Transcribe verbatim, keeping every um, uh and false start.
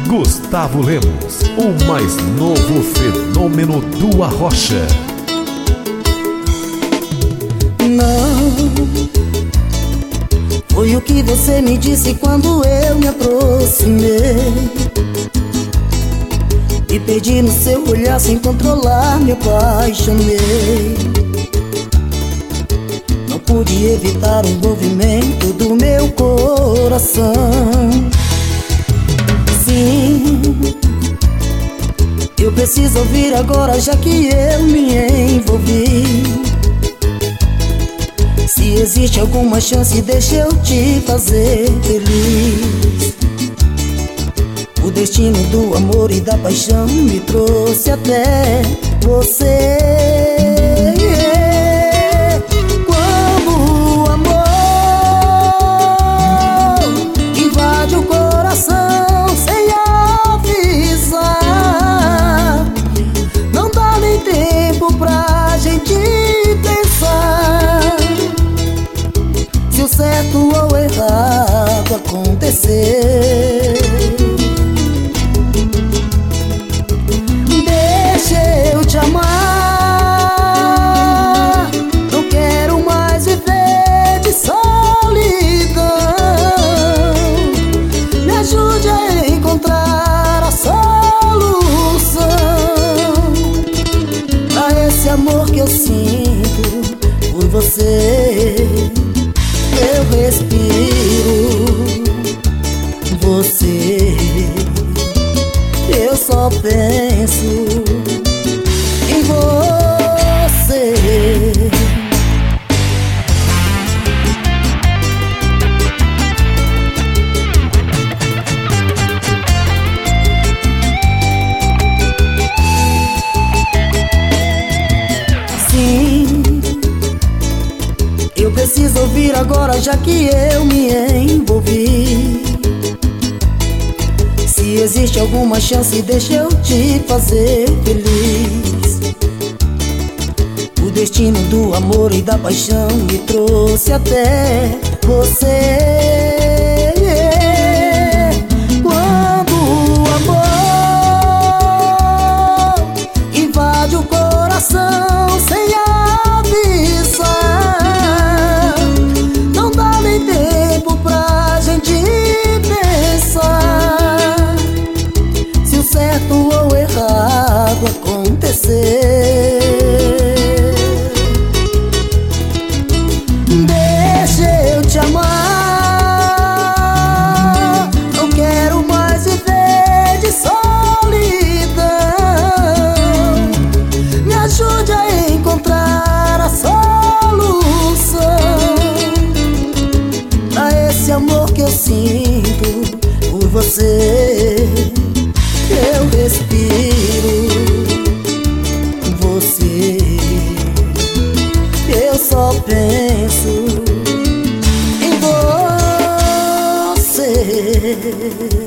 Gustavo Lemos, o mais novo fenômeno do Arrocha. Não foi o que você me disse quando eu me aproximei e perdi no seu olhar, sem controlar me apaixonei. Não pude evitar o movimento do meu coração. Sim, eu preciso ouvir agora, já que eu me envolvi. Se existe alguma chance, deixa eu te fazer feliz. O destino do amor e da paixão me trouxe até você. Quando o amor invade o coração sem avisar, não dá nem tempo pra gente pensar se o certo ou errado acontecer. Deixa eu te amar, não quero mais viver de solidão. Me ajude a encontrar a solução a esse amor que eu sinto por você. Eu respiro você, eu só penso em você. Sim, eu preciso ouvir agora, já que eu me envolvi. Se existe alguma chance, deixa eu te fazer feliz. O destino do amor e da paixão me trouxe até você. Quando o amor invade o coração sem avisar, não dá nem tempo pra gente pensar se o certo ou errado acontecer. Deixa eu te amar, não quero mais viver de solidão. Me ajude a encontrar a solução a esse amor que eu sinto por você. Eu respiro você, eu só penso em você.